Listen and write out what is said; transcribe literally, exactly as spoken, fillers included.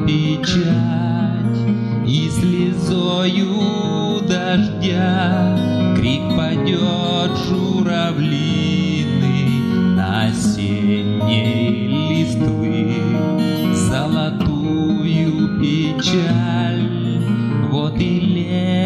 печать, и слезою дождя крик падет журавлиный на осенней листвы. Золотую печаль вот и лето